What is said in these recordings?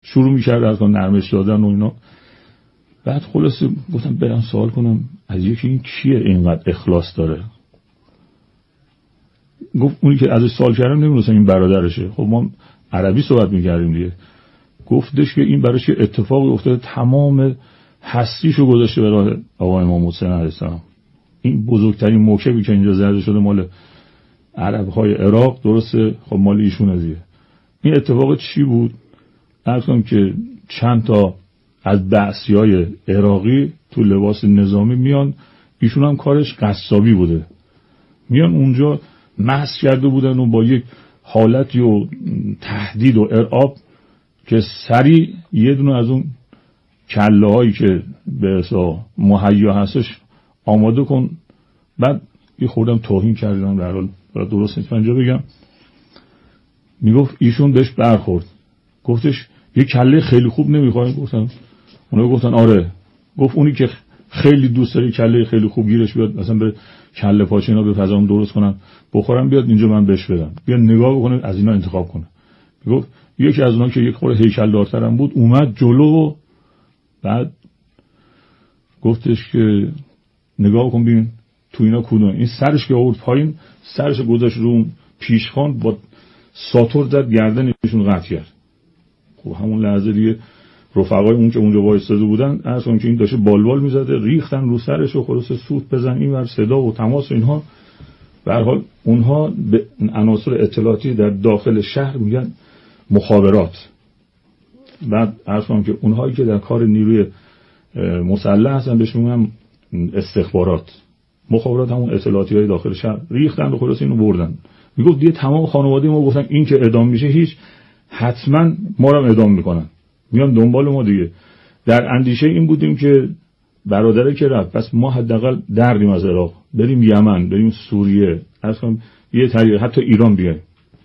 شروع می‌کرد از اون نرمش دادن و اینا. بعد خلاصه گفتم برم سوال کنم از یکی این کیه اینقدر اخلاص داره. گفت اونی که ازش سوال کردم نمی‌دونستم این برادرشه. خب ما عربی صحبت می‌کردیم دیگه. گفتش که این براش اتفاقی افتاده، تمام هستیشو گذاشته به راه آقا امام حسین علیه السلام. این بزرگترین موکبی که اینجا زده شده مال عرب‌های عراق، درسته؟ خب مال ایشون ازیه. این اتفاق چی بود؟ عرض کنم که چند تا از بعثیای عراقی تو لباس نظامی میان، ایشون هم کارش قصابی بوده، میان اونجا محض کرده بودن و با یک حالتی و تهدید و ارعاب که سریع یه دونه از اون کله هایی که به اصلا مهیا هستش آماده کن. بعد یه خوردم توهین کردن، در حال درست نیست اینجا بگم. میگفت ایشون بهش برخورد، گفتش یه کله خیلی خوب نمیخواین؟ گفتن اونا گفتن آره. گفت اونی که خیلی دوست داره کله خیلی خوب گیرش بیاد، مثلا به کله پاچه اینا به فضام درست کنن بخورم، بیاد اینجا من بهش بدم، بیا نگاه بکنه از اینا انتخاب کنه. میگفت یکی از اونها که یک خورده هیکل دارترم بود اومد جلو و بعد گفتش که نگاه کن ببین تو اینا کدوم. این سرش که آورد پایین، سرش گذاشت رو پیشخوان، با ساتور زد گردنشون قطع کرد. خب همون لحظه دیگه رفقای اون که اونجا وایساده بودن اصلا که این داشته بالبال میزده ریختن رو سرش و خلاص سوت بزن این ور صدا و تماس و اینها. به هر حال اونها به عناصر اطلاعاتی در داخل شهر میگن مخابرات. بعد عرضم که اونهایی که در کار نیروی مسلح هستن بهش میگن استخبارات. مخابرات همون اطلاعاتی های داخل شهر ریختن و خلاص اینو بردن. میگفت دیگه تمام خانواده ما گفتن این که اعدام میشه هیچ، حتما ما رو اعدام میکنن، میان دنبال ما دیگه. در اندیشه این بودیم که برادره که رفت پس ما حداقل دردیم از عراق، بریم یمن، بریم سوریه، اصلا یه طریق حتی ایران بیایم.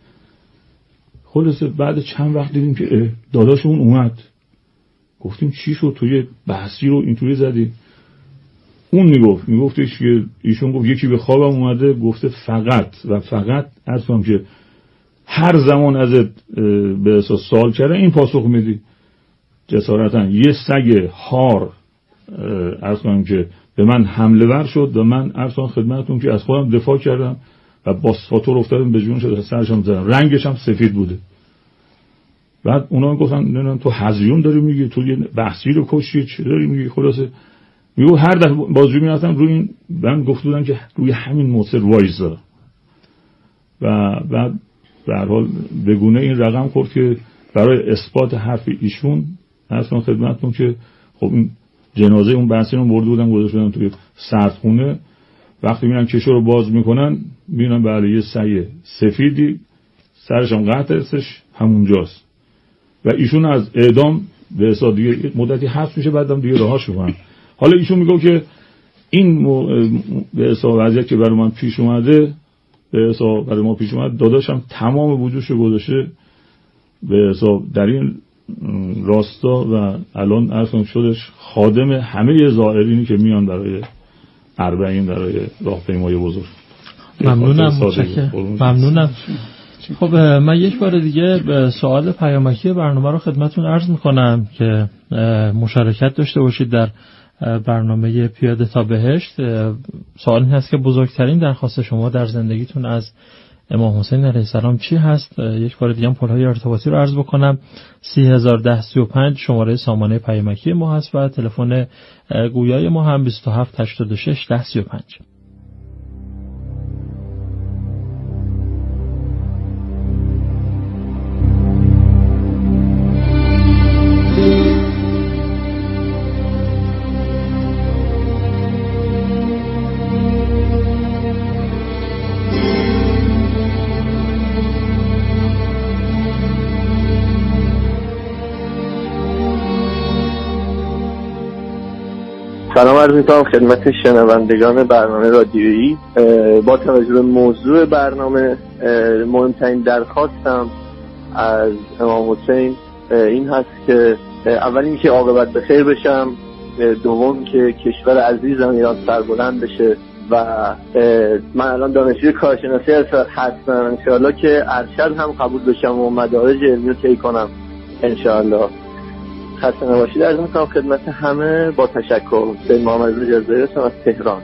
خلاصه بعد چند وقت دیدیم که داداشمون اومد. گفتیم چی شد توی بحثی رو اینطوری زدی؟ اون میگفتش که ایشون گفت یکی به خوابم اومده گفته فقط و فقط اصلا که هر زمان ازت به اساس سوال کرده این پاسخ میدی. جسارتا یه سگ هار اصلا که به من حمله ور شد و من اصلا خدمتتون که از خودم دفاع کردم و با ساتور افتادم به جون شد، سرشم زدم، رنگش هم سفید بوده. بعد اونا گفتن نه تو هزیون داری میگی، تو یه بحثی رو کشتی، چی داری میگی؟ خلاصه میگو هر دفعه بازجویی می‌رفتم روی این، من گفته بودم که روی همین موضوع وایسا و بعد به هر حال بگونه این رقم خورد که برای اثبات حرف ایشون اصلا خدمتتون که خب این جنازه اون بحثی رو برده بودن گذاشتن توی سردخونه. وقتی میرن کشو رو باز میکنن میبینن بله یه سگ سفیدی سرش هم قطع هستش همونجاست و ایشون از اعدام به حساب دیگه مدتی حبس میشه، بعدم دیگه رهاش میکنن. حالا ایشون میگه که این به حساب وضعیت که برای من پیش اومده، به حساب برای ما پیش اومد، داداشم تمام وجودش رو گذاشته به حساب در این راستا و الان اصلا شدش خادم همه زائرینی که میان برای اربعین، برای راهپیمایی بزرگ. ممنونم. خب من یک بار دیگه سوال پیامکی برنامه رو خدمتتون عرض میکنم که مشارکت داشته باشید در برنامه پیاده تا بهشت. سوال این هست که بزرگترین درخواست شما در زندگیتون از امام حسین علیه السلام چی هست؟ یک بار دیگه هم پل‌های ارتباطی رو عرض بکنم. 301035 شماره سامانه پیامکی ما هست و تلفن گویای ما هم 2786 1035. سلام عرض می‌کنم خدمت شنوندگان برنامه رادیویی. با توجه به موضوع برنامه مهمترین درخواستم از امام حسین این هست که اول اینکه عاقبت به خیر بشم، دوم که کشور عزیزم ایران سربلند بشه و من الان دانشجوی کارشناسی هستم، انشاءالله که ارشد هم قبول بشم و مدارج علمی رو طی کنم انشاءالله. خسته نباشید عرض می‌کنم خدمت همه با تشکر. سید محمد رضا جزایی هستم از تهران.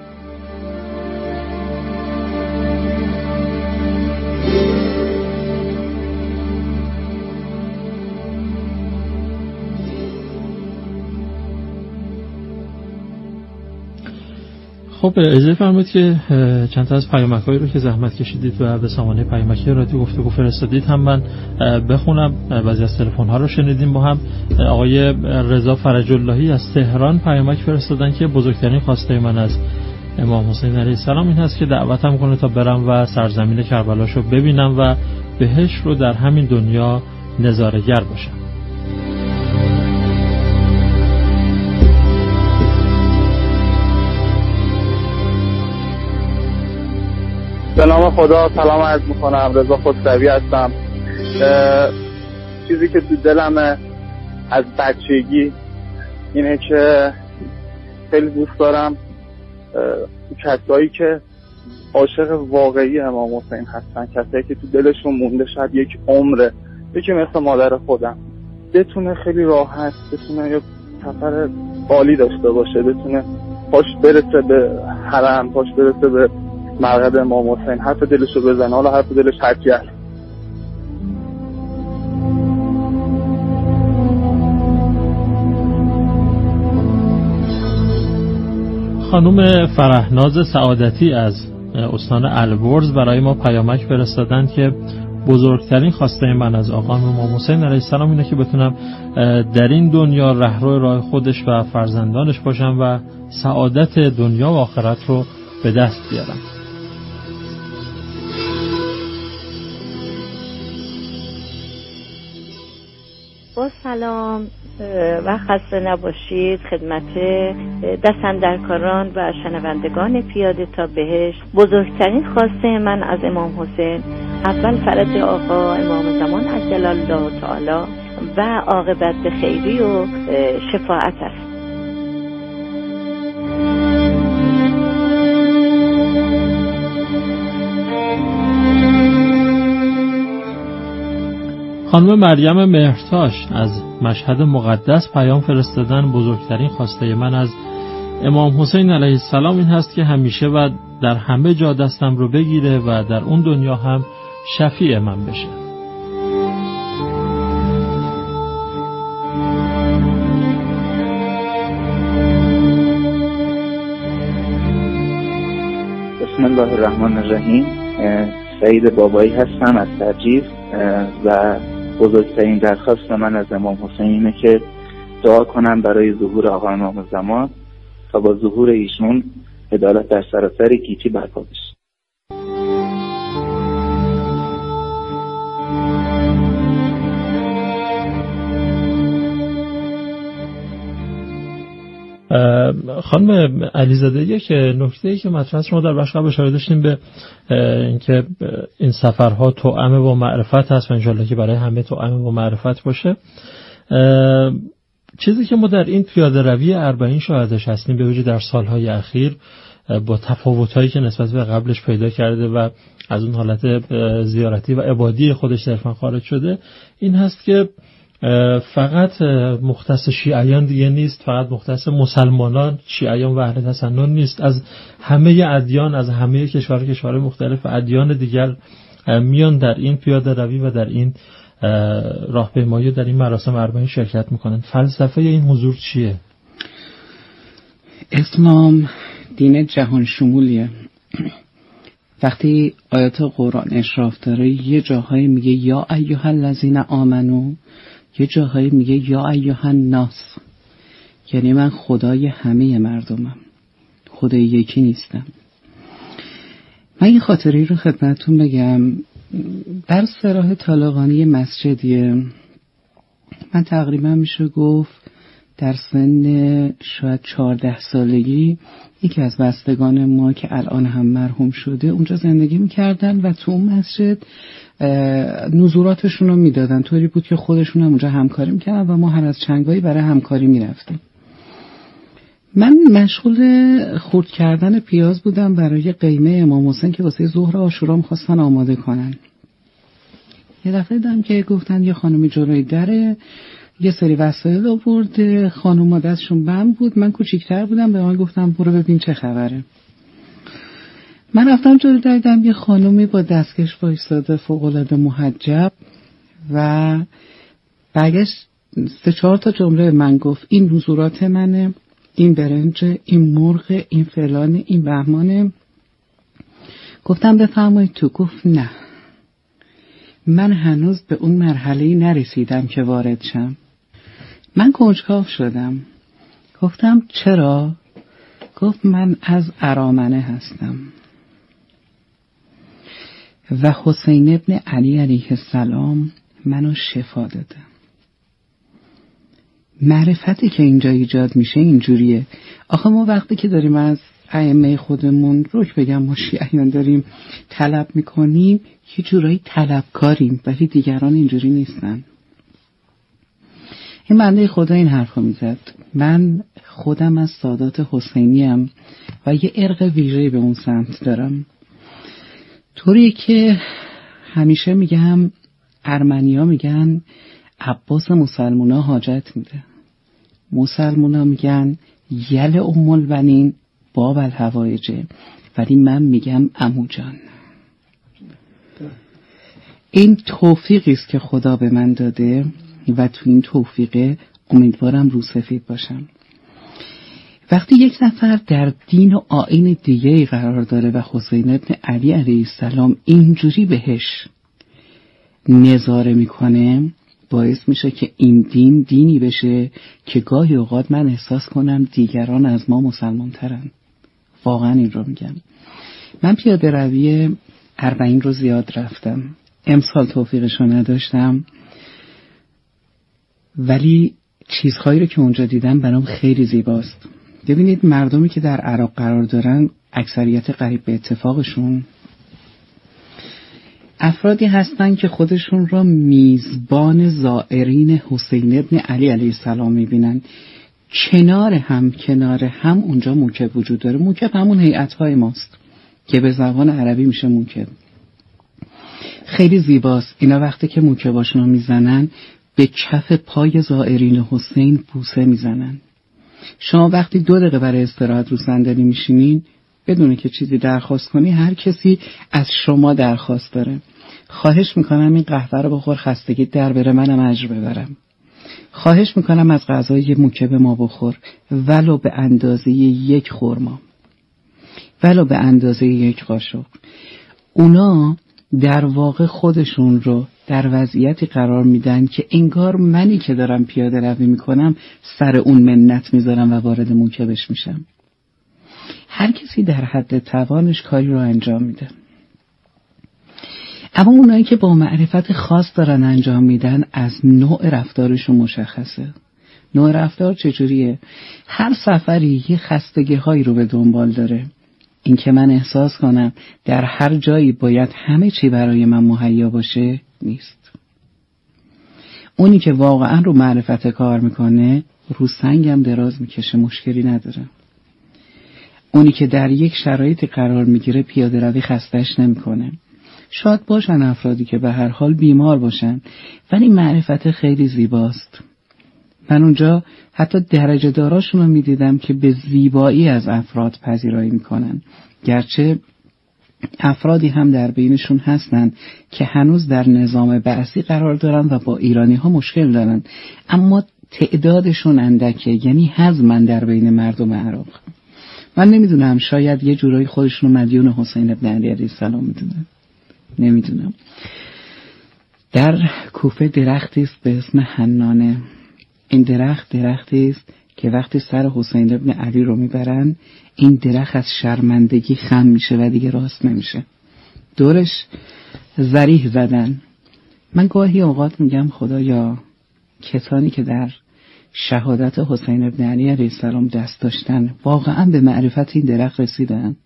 خب اجازه فرمایید که چند تا از پیامک‌هایی رو که زحمت کشیدید و به سامانه پیامکی رادیو گفتگو فرستادید هم من بخونم. بعضی از تلفن‌ها رو شنیدیم با هم. آقای رضا فرج اللهی از تهران پیامک فرستادن که بزرگترین خواسته من از امام حسین علیه السلام این هست که دعوتم کنه تا برم و سرزمین کربلاشو ببینم و بهشت رو در همین دنیا نظاره‌گر باشم. به نام خدا سلام عرض میکنم. رضا خسروی هستم. چیزی که تو دلمه از بچگی اینه که خیلی دوست دارم کسایی که عاشق واقعی امام حسین هستن، کسایی که تو دلشون مونده شاید یک عمره، یکی مثل مادر خودم، بتونه خیلی راحت بتونه یه سفر عالی داشته باشه، بتونه پاش برسه به حرم، پاش برسه به مرقد امام حسین، حرف دلشو بزنه، حالا حرف دلش هرچی هست. خانم فرهناز سعادتی از استان البرز برای ما پیامک فرستادند که بزرگترین خواسته من از آقا امام حسین علیه السلام اینه که بتونم در این دنیا رهرو راه خودش و فرزندانش باشم و سعادت دنیا و آخرت رو به دست بیارم. با سلام و خسته نباشید خدمت دستاندرکاران و شنوندگان پیاده تا بهشت. بزرگترین خواسته من از امام حسین اول فرج آقا امام زمان عجل الله تعالی و عاقبت به خیری و شفاعت است. خانم مریم مهرتاش از مشهد مقدس پیام فرستادن بزرگترین خواسته من از امام حسین علیه السلام این هست که همیشه و در همه جا دستم رو بگیره و در اون دنیا هم شفیع من بشه. بسم الله الرحمن الرحیم. سعید بابایی هستم از ترجیح و بزرگترین درخواست من از امام حسین اینه که دعا کنم برای ظهور آقا امام زمان تا با ظهور ایشون عدالت در سراسر گیتی برپا بشه. خانم علیزاده یک نکته‌ای که مطرح شما در بخش قبل اشاره داشتیم به اینکه این سفرها توأم با معرفت هست و انشالله که برای همه توأم با معرفت باشه. چیزی که ما در این پیاده روی 40 شاهدش هستیم به وجه در سالهای اخیر با تفاوت‌هایی که نسبت به قبلش پیدا کرده و از اون حالت زیارتی و عبادی خودش درفن خارج شده این هست که فقط مختص شیعیان دیگه نیست، فقط مختص مسلمانان شیعیان و اهل تسنن نیست، از همه ادیان، از همه کشورهای مختلف ادیان دیگر میان در این پیاده روی و در این راهپیمایی در این مراسم 40 شرکت میکنن. فلسفه این حضور چیه؟ اسلام دین جهان شمولیه. وقتی آیات قرآن اشراف داره یه جاهایی میگه یا ایها الذین آمنو، یه جاهایی میگه یا ایها الناس، یعنی من خدای همه مردمم، خدای یکی نیستم. من این خاطری رو خدمتتون بگم. در سراح طالقانی مسجدیه، من تقریبا میشه گفت در سن شاید 14 سالگی یکی از بستگان ما که الان هم مرحوم شده اونجا زندگی میکردن و تو اون مسجد نزوراتشون رو میدادن، طوری بود که خودشون هم اونجا همکاری میکردن و ما هر از چنگایی برای همکاری میرفتیم. من مشغول خرد کردن پیاز بودم برای قیمه امام حسین که واسه ظهر عاشورا می‌خواستن آماده کنن. یه دفعه دیدم که گفتن یه خانمی جلوی دره یه سری وسایل آورده، خانم مادرشون بم بود، من کوچیک‌تر بودم، به من گفتم برو ببین چه خبره. من رفتم جلو دیدم یه خانومی با دستکش وایساده فوق‌العاده محجب و برگشت 3-4 تا جمله من گفت این حضورات منه، این برنج، این مرغ، این فلان، این بهمانه. گفتم بفرمایید تو. گفت نه، من هنوز به اون مرحله‌ای نرسیدم که وارد شم. من کنجکاو شدم. گفتم چرا؟ گفت من از ارامنه هستم و حسین ابن علی علیه السلام منو شفا داده. معرفتی که اینجا ایجاد میشه اینجوریه. آخه ما وقتی که داریم از ائمه خودمون روک بگم ما شیعیان داریم طلب میکنیم، یه جورایی طلبکاریم، ولی دیگران اینجوری نیستن. این بنده خدا این حرفو میزد. من خودم از سادات حسینیم و یه ارق ویژه‌ای به اون سمت دارم، طوری که همیشه میگم ارمنیا میگن عباس مسلمونا حاجت میده، مسلمونا میگن یل ام البنین باب الحوایجه، ولی من میگم عمو جان. این توفیقی است که خدا به من داده و تو این توفیقه امیدوارم روسفید باشم. وقتی یک نفر در دین و آیین دیگه قرار داره و حسین ابن علی علیه السلام اینجوری بهش نظاره میکنه، باعث میشه که این دین دینی بشه که گاهی اوقات من احساس کنم دیگران از ما مسلمان ترن. واقعا این رو میگم. من پیاده روی 40 رو زیاد رفتم، امسال توفیقش رو نداشتم، ولی چیزهایی رو که اونجا دیدم برام خیلی زیباست. ببینید مردمی که در عراق قرار دارن اکثریت قریب به اتفاقشون افرادی هستن که خودشون را میزبان زائرین حسین ابن علی علیه السلام میبینن. کنار هم اونجا موکب وجود داره. موکب همون هیئت‌های ماست که به زبان عربی میشه موکب. خیلی زیباست. اینا وقتی که موکباشون رو میزنن به کف پای زائرین حسین بوسه میزنن. شما وقتی 2 دقیقه برای استراحت رو صندلی میشینین بدون که چیزی درخواست کنی، هر کسی از شما درخواست داره. خواهش میکنم این قهوه رو بخور خستگی در بره، منم اجر ببرم. خواهش میکنم از غذای موکب ما بخور، ولو به اندازه 1 خرما، ولو به اندازه 1 قاشق. اونا در واقع خودشون رو در وضعیتی قرار میدن که انگار منی که دارم پیاده روی میکنم سر اون منت میذارم و وارد موکبش میشم. هر کسی در حد توانش کاری رو انجام میده، اما اونایی که با معرفت خاص دارن انجام میدن از نوع رفتارشون مشخصه. نوع رفتار چجوریه؟ هر سفری یه خستگی هایی رو به دنبال داره. این که من احساس کنم در هر جایی باید همه چی برای من مهیا باشه نیست. اونی که واقعا رو معرفت کار میکنه رو سنگم دراز میکشه، مشکلی نداره. اونی که در یک شرایطی قرار میگیره پیاده روی خستش نمیکنه. شاید باشن افرادی که به هر حال بیمار باشن، ولی معرفت خیلی زیباست. من اونجا حتی درجه داراشون رو میدیدم که به زیبایی از افراد پذیرایی میکنن، گرچه افرادی هم در بینشون هستن که هنوز در نظام بعثی قرار دارن و با ایرانی ها مشکل دارن، اما تعدادشون اندکه، یعنی حزمن در بین مردم عراق. من نمیدونم، شاید یه جورایی خودشون رو مدیون حسین ابن علی علیه السلام میدونن، نمیدونم. در کوفه درختی است به اسم حنانه. این درختی است که وقتی سر حسین ابن علی رو میبرن این درخت از شرمندگی خم میشه و دیگه راست نمیشه. دورش ذریح زدن. من گاهی اوقات میگم خدایا کسانی که در شهادت حسین ابن علی علیه السلام دست داشتن واقعا به معرفت این درخت رسیدن.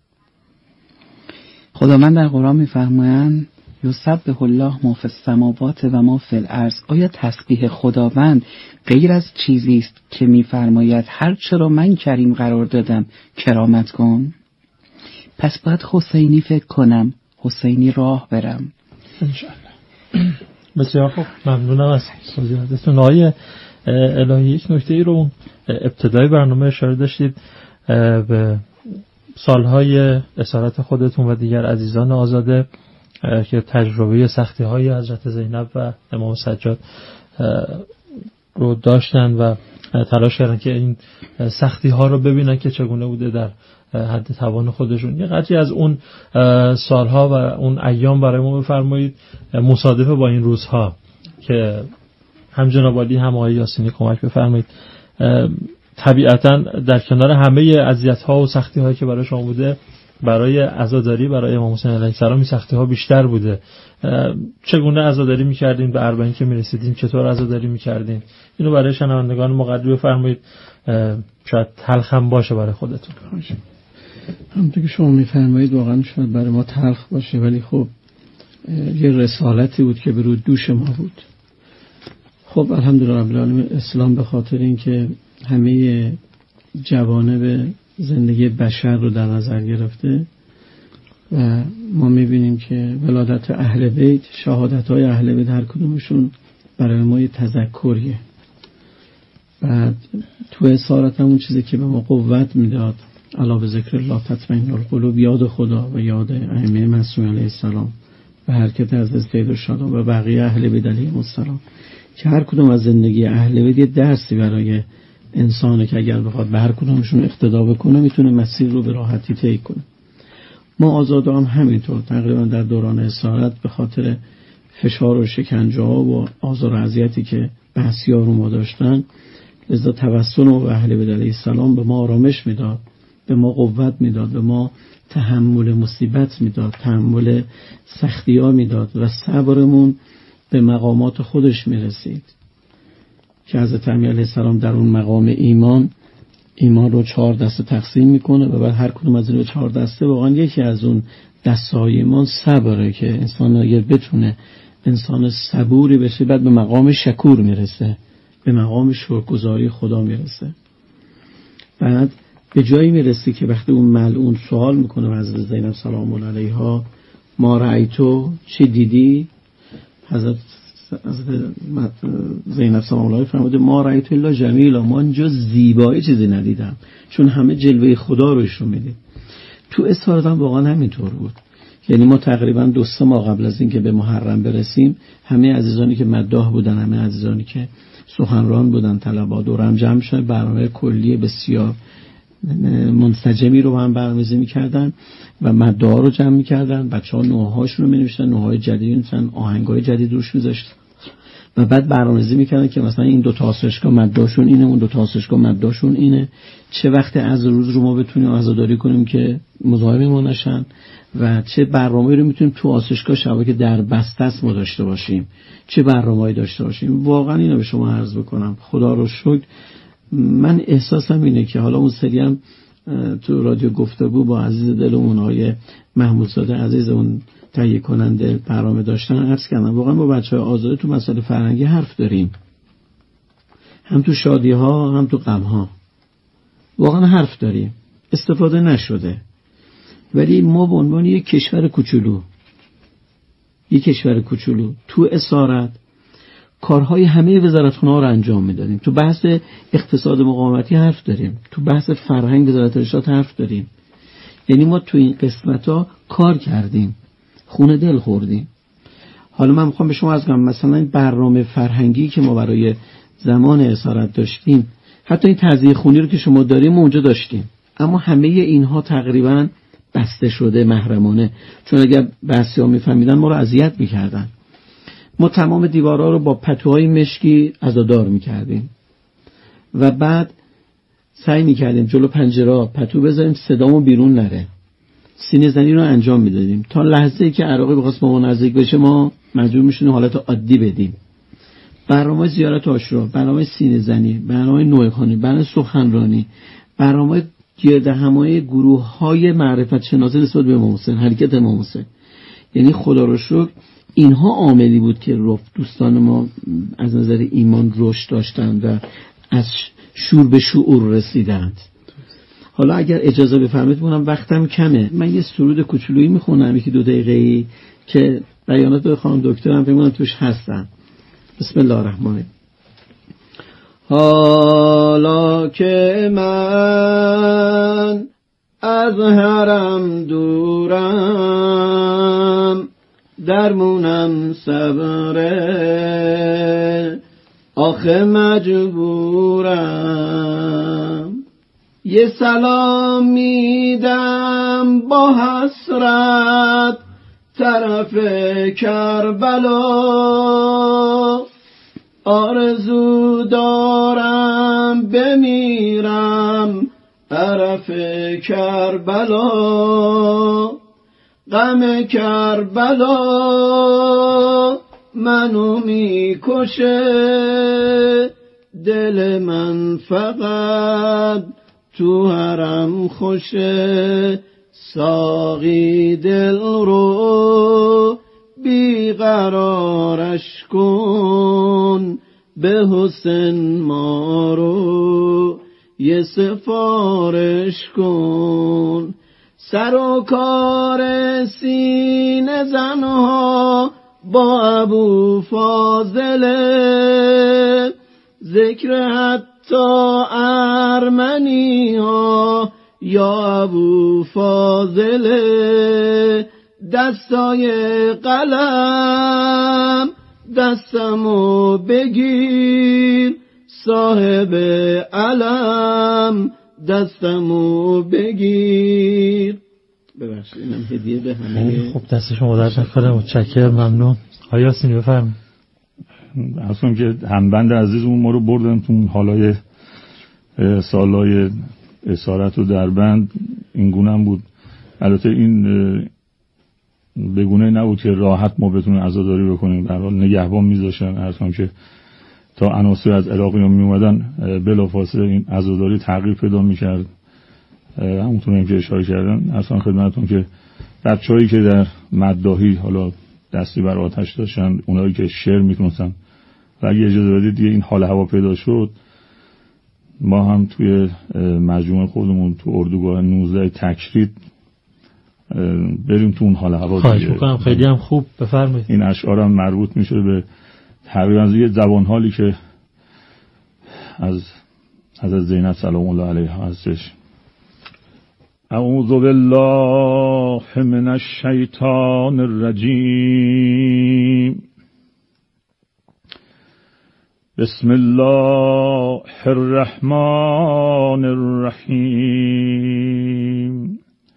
خداوند در قرآن میفرمایند یسبح الله ما فی السماوات و ما فی الارض. آیا تسبیح خداوند غیر از چیزی است که میفرماید هر چرا من کریم قرار دادم کرامت کن؟ پس باید حسینی فکر کنم، حسینی راه برم. انشاءالله. بسیار خوب، ممنونم از توضیحاتتون. آقای الهی، یک نکته ای رو ابتدای برنامه اشاره داشتید به سالهای اسارت خودتون و دیگر عزیزان آزاده که تجربه سختی های حضرت زینب و امام سجاد رو داشتن و تلاش کردن که این سختی ها رو ببینن که چگونه بوده در حد توان خودشون. یه قدری از اون سالها و اون ایام برای ما بفرمایید مصادفه با این روزها که هم جناب عالی هم آقای یاسینی کمک بفرمایید. طبیعتا در کنار همه اذیت‌ها و سختی‌هایی که برای شما بوده، برای عزاداری برای امام حسین علیه السلام این سختی‌ها بیشتر بوده. چگونه عزاداری می‌کردین؟ به اربعین که می‌رسیدین چطور عزاداری می‌کردین؟ اینو برای شنوندگان مقدر بفرمایید، شاید تلخ هم باشه برای خودتون. همونطور که شما می‌فرمایید واقعا شاید برای ما تلخ باشه، ولی خب یه رسالتی بود که به روی دوش ما بود. خب الحمدلله رب العالمین، اسلام به خاطر اینکه همه جوانب زندگی بشر رو در نظر گرفته و ما میبینیم که ولادت اهل بیت، شهادت‌های اهل بیت هر کدومشون برای ما یه تذکریه. بعد تو اسارت همون چیزی که به ما قوت میداد، الا به ذکر الله تطمئن القلوب، یاد خدا و یاد ائمه معصومین علیه السلام و حرکت از زید الشهدا و بقیه اهل بیت علیهم السلام، که هر کدوم از زندگی اهل بیت یه درسی برای انسانه که اگر بخواد به هر کدومشون اقتدا بکنه میتونه مسیر رو به راحتی طی کنه. ما آزاده هم همینطور تقریبا در دوران اسارت به خاطر فشار و شکنجه ها و آزار و اذیتی که بحثیار رو ما داشتن، لذا توسل و اهل بیت علیه السلام به ما آرامش میداد، به ما قوت میداد، به ما تحمل مصیبت میداد، تحمل سختی ها میداد و صبرمون به مقامات خودش میرسید که حضرت امیر علیه السلام در اون مقام ایمان رو 4 دسته تقسیم میکنه و بعد هر کدوم از این 4 دسته واقعا یکی از اون دسته‌های ایمان صبره که انسان اگر بتونه انسان صبوری بشه بعد به مقام شکور میرسه، به مقام شکرگزاری خدا میرسه. بعد به جایی میرسی که وقتی اون ملعون سوال میکنه و حضرت زینب سلام الله علیها ما رأیتو، چی دیدی؟ حضرت زینب سلام الله علیها فرموده ما رأیتو الا جمیلا، ما اینجا زیبایی چیزی ندیدم، چون همه جلوه خدا رو ایشون میدید. تو اسارت هم واقعا همینطور بود. یعنی ما تقریبا 2-3 ماه قبل از اینکه به محرم برسیم، همه عزیزانی که مداح بودن، همه عزیزانی که سخنران بودن، طلبات دورم جمع شدن، برنامه کلی بسیار منسجمی رو هم برنامه‌ریزی می‌کردن و مداح رو جمع می‌کردن. بچه‌ها نوحه‌هاشون رو می‌نوشتن، نوحه‌های جدید مثلا آهنگ‌های جدید روش می‌ذاشتن و بعد برنامه‌ریزی می‌کردن که مثلا این 2 تا آسایشگاه مداحشون اینه، اون 2 تا آسایشگاه مداحشون اینه، چه وقت از روز رو ما بتونیم عزاداری کنیم که مزاحم نشن و چه برنامه‌ای رو می‌تونیم تو آسایشگاه شبکه در بسته است ما داشته باشیم، چه برنامه‌ای داشته باشیم. واقعا اینو به شما عرض بکنم، خدا رو شکر من احساسم اینه که حالا اون سری هم تو رادیو گفتگو با عزیز دلمون های محمودزاده عزیز اون تهیه کننده برنامه داشتن، عرض کردم واقعا با بچه‌های آزاده تو مسائل فرهنگی حرف داریم، هم تو شادی ها هم تو غم ها واقعا حرف داریم، استفاده نشده. ولی ما به عنوان یک کشور کوچولو تو اسارت کارهای همه وزارتخونه‌ها رو انجام میدادیم. تو بحث اقتصاد مقاومتی حرف داریم، تو بحث فرهنگ وزارت ارشاد حرف داریم. یعنی ما تو این قسمت‌ها کار کردیم، خونه دل خوردیم. حالا من میخوام به شما از کنم مثلا این برنامه فرهنگی که ما برای زمان اسارت داشتیم، حتی این تعزیه خونی رو که شما داریم ما اونجا داشتیم، اما همه اینها تقریبا بسته شده محرمانه، چون اگر بحثی‌ها میفهمیدن ما رو اذیت میکردن. ما تمام دیوارها رو با پتوهای مشکی عزادار میکردیم و بعد سعی میکردیم جلو پنجره پتو بذاریم صدامون بیرون نره، سینه زنی رو انجام میدادیم تا لحظه‌ای که عراقی بخواست با ما نزدیک بشه ما مجبور میشدیم حالت عادی بدیم. برنامه زیارت عاشورا، برنامه سینه زنی، برنامه نوحه‌خوانی، برنامه سخنرانی، برنامه گرد همایی گروه‌های معرفت شناسی نسبت به امام حسین، حرکت امام حسین. یعنی خدا رو شکر اینها عاملی بود که دوستان ما از نظر ایمان رشد داشتند و از شور به شعور رسیدند. حالا اگر اجازه بفرمایید، وقتم کمه، من یه سرود کوچولویی میخونم 1-2 دقیقه‌ای که بیانات خانم دکتر هم فکر توش هستن. بسم الله الرحمن الرحیم. حالا که من از حرم دورم، درمونم صبره، آخه مجبورم. یه سلام میدم با حسرت طرف کربلا، آرزو دارم بمیرم طرف کربلا. غم کربلا منو میکشه، دل من فقط تو حرم خوشه. ساقی دل رو بیقرارش کن، به حسین ما رو یه سفارش کن. سر و کار سینه زنها با ابو فاضله، ذکر حتی ارمنی ها یا ابو فاضله. دستای قلم دستمو بگیر، صاحب علم دستمو بگیر. ببخشید اینم هدیه به همه. خب دست شما درد نکنه، متشکرم، ممنون. آقای یاسینی بفرمایید. اصلا که همبند عزیزمون ما رو بردن تو حالای سالای اسارت و دربند، این گونه هم بود. البته این بگونه نبود که راحت ما بتونیم عزاداری بکنیم، به هر حال نگهبان میذاشتن، اصلا که تا عناصر از عراق می اومدن بلافاصله این عزاداری تغییر پیدا میکرد. همونطور که اشاره کردن اصلا خدمتتون که بچه‌هایی که در مداحی حالا دستی بر آتش داشتن، اونایی که شعر میتونستن، و اگه اجازه بدید دیگه این حال هوا پیدا شد، ما هم توی مجموعه خودمون تو اردوگاه 19 تکرید بریم تو اون حال هوا. خواهش میکنم، خیلی هم خوب، بفرمایید. این اشعار هم مربوط میشه به تقریبا یه زبان حالی که از حضرت زینب سلام الله علیها هستش. اعوذ بالله من الشیطان الرجیم. بسم الله الرحمن الرحیم.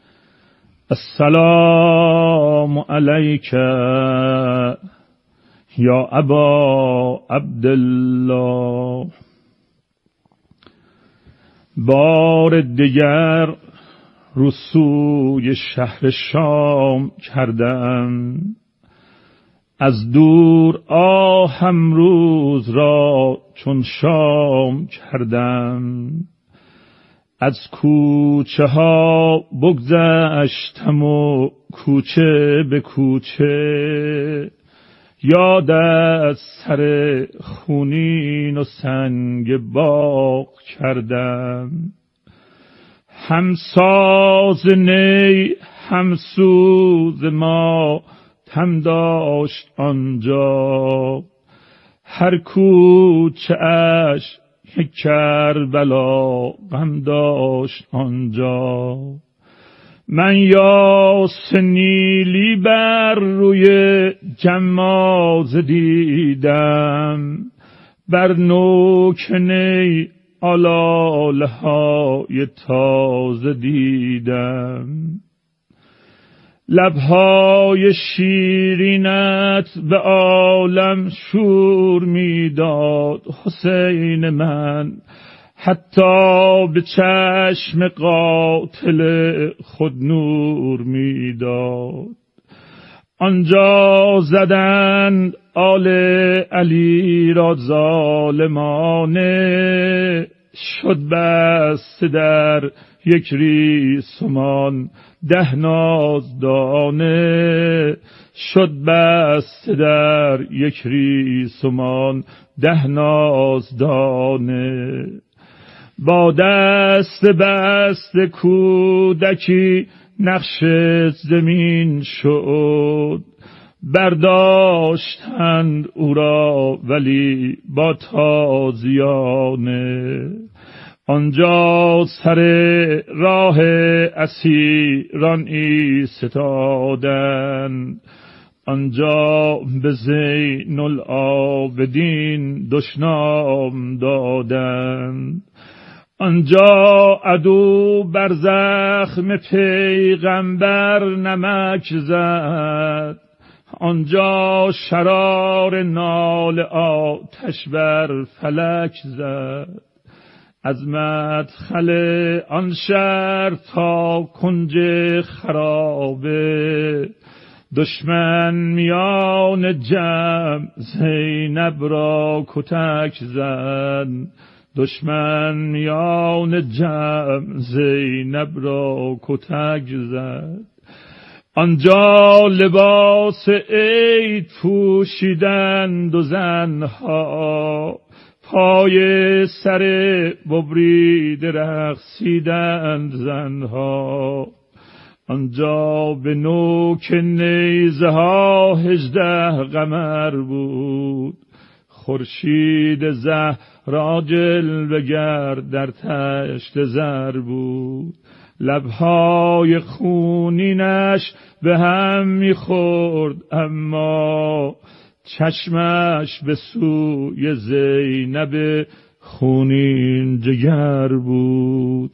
السلام علیک یا ابا عبدالله. بار دیگر رسوی شهر شام کردم، از دور آهم روز را چون شام کردم. از کوچه ها بگذشتم و کوچه به کوچه، یاد از سر خونین و سنگ باغ کردم. همساز نی همسوز ما هم داشت آنجا، هر کوچه اش یک کربلا غم داشت آنجا. من یاس نیلی بر روی جماز دیدم، بر نوک نی آلاله های تازه دیدم. لبهای شیرینت به عالم شور میداد حسین من، حتی به چشم قاتل خود نور میداد. آنجا زدند آل علی را ظالمانه، شد بست در یک ریسمان 10 نازدانه. شد بست در یک ریسمان 10 نازدانه. با دست بست کودکی نقش زمین شد، برداشتند او را ولی با تازیانه. آنجا سر راه اسیران ایستادند، آنجا به زین العابدین دشنام دادند. آنجا عدو بر زخم پیغمبر نمک زد، آنجا شرار نال آتش بر فلک زد. از مدخل آن شهر تا کنج خرابه، دشمن میان جمع زینب را کتک زد. دشمن میان جمع زینب را کتک زد. آنجا لباس عید پوشیدند و زنها، پای سر ببریده رقصیدند زنها. آنجا به نوک نیزه ها 18 قمر بود، خورشید زهرا جلوه‌گر در تشت زر بود. لبهای خونینش به هم میخورد اما چشمش به سوی زینب خونین جگر بود.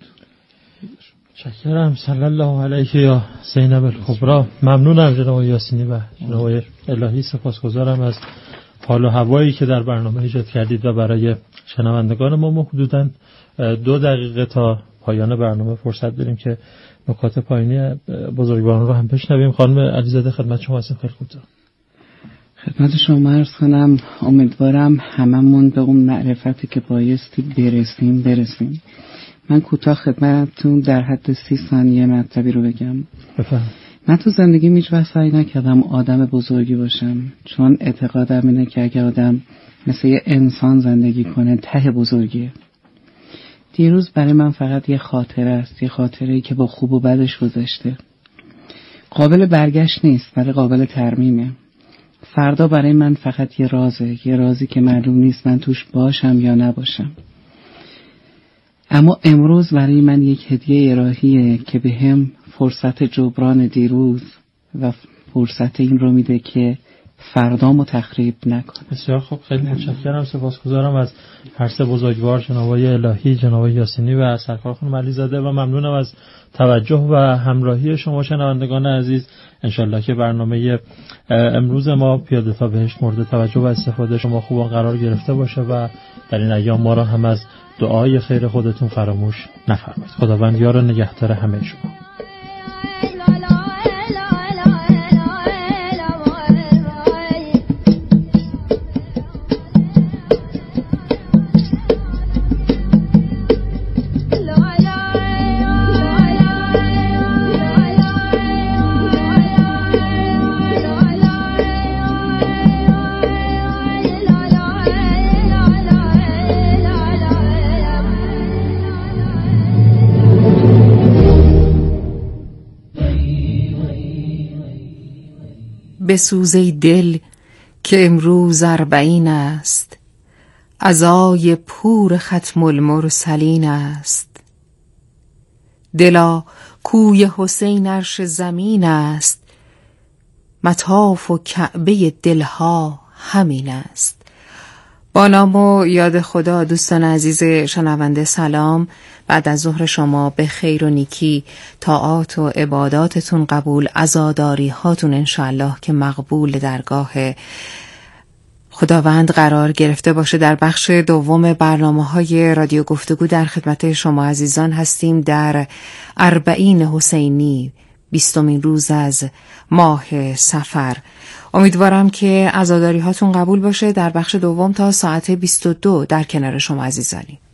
شکرم. صلی الله علیه یا زینب الکبری. ممنونم جناب یاسینی و جناب الهی. سپاسگزارم از حال و هوایی که در برنامه ایجاد کردید و برای شنوندگان ما حدوداً 2 دقیقه تا پایان برنامه فرصت داریم که نکات پایانی بزرگواران رو هم بشنویم. خانم علیزاده خدمت شما هستیم. خیلی خوبه. خدمت شما عرض کنم امیدوارم هممون به اون معرفتی که بایستی برسیم. من کوتاه خدمتتون در حد 30 ثانیه مطلبی رو بگم. بفهم. من تو زندگی هیچ وقت سعی نکردم آدم بزرگی باشم، چون اعتقادم اینه که اگه آدم مثل یه انسان زندگی کنه ته بزرگیه. دیروز برای من فقط یه خاطره است، یه خاطره‌ای که با خوب و بدش گذشته. قابل برگشت نیست ولی قابل ترمیمه. فردا برای من فقط یه رازه، یه رازی که معلوم نیست من توش باشم یا نباشم. اما امروز برای من یک هدیه الهیه که به هم فرصت جبران دیروز و فرصت این رو میده که فردامو تخریب نکنه. بسیار خوب. خیلی متشکرم. سپاسگزارم از هر سه بزرگوار، جناب الهی، جناب یاسینی و سرکار خانم علیزاده، و ممنونم از توجه و همراهی شما شنوندگان عزیز. انشالله که برنامه امروز ما پیاده تا بهشت مورد توجه و استفاده شما خوبا قرار گرفته باشه و در این ایام ما را هم از دعای خیر خودتون فراموش نفرمایید. خداوند یار و نگهدار همه شما. بسوز ای دل که امروز 40 است، عزای پور ختم المرسلین است. دلا کوی حسین عرش زمین است، مطاف و کعبه دلها همین است. با نام و یاد خدا دوستان عزیز شنونده سلام. بعد از ظهر شما به خیر و نیکی، طاعات و عباداتتون قبول، عزاداری هاتون انشاءالله که مقبول درگاه خداوند قرار گرفته باشه. در بخش دوم برنامه‌های رادیو گفتگو در خدمت شما عزیزان هستیم در 40 حسینی، 20مین روز از ماه صفر. امیدوارم که عزاداری هاتون قبول باشه. در بخش دوم تا ساعت 22 در کنار شما عزیزانی.